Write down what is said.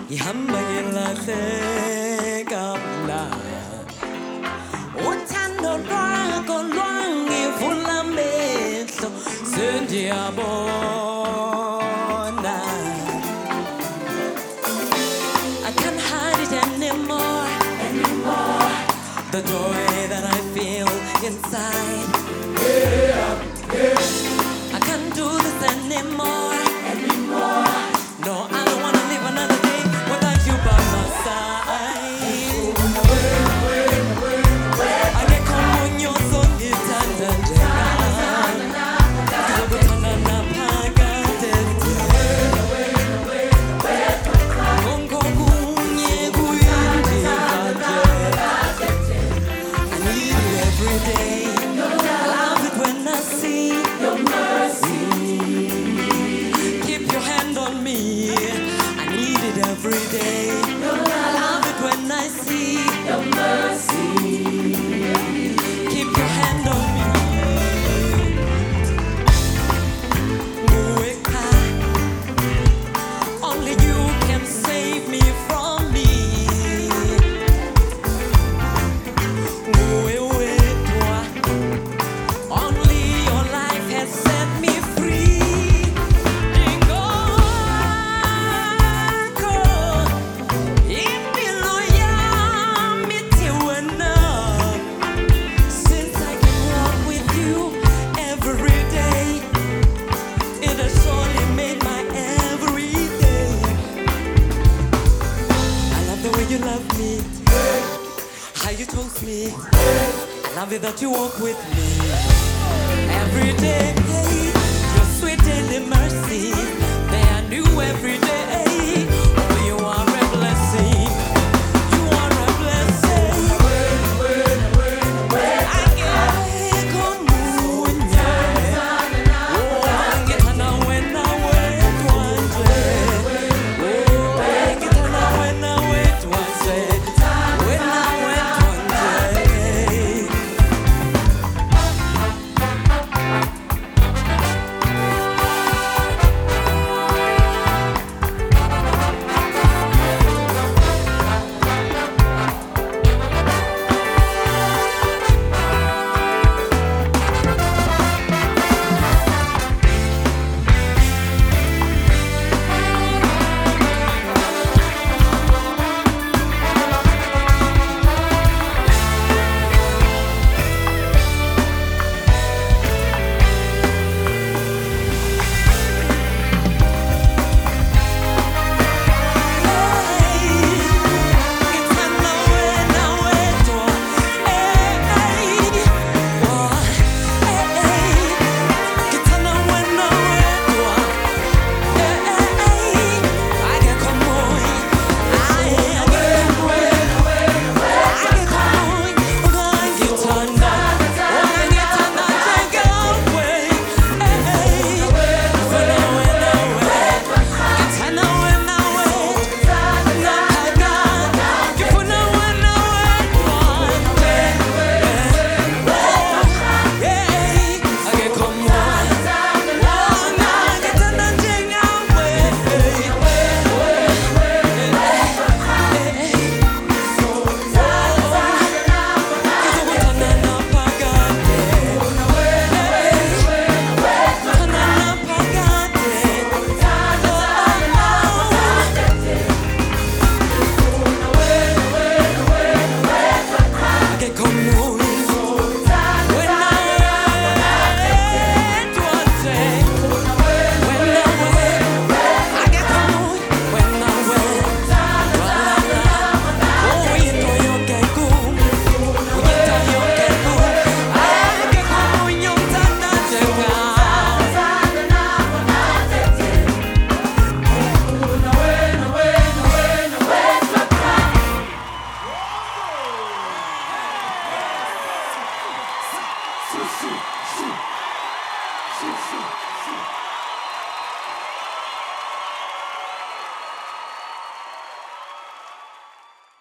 Yamagila se kabla Utando rako lwangi fulameso Sendiabona I can't hide it anymore The joy that I feel inside I can't do this anymore No, I don't wanna live another day without you by my side. I get come on your son, it's under I need you every day. I love it when I see your mercy. Keep your hand on me. I need it every day. I love it when I see your mercy. Keep your hand on me. Only you can save me from me. Only your life has set me free. Since I can walk with you every day, it has surely made my everyday. I love the way you love me, how you toast me. I love it that you walk with me every day. Your sweet daily mercy, they are new every day. Oh, you are a blessing. You are a blessing. I get come on, yeah. Oh, I get to know when I wait one day. Oh, I get to know when I wait one day. When I wait one day. Shoot.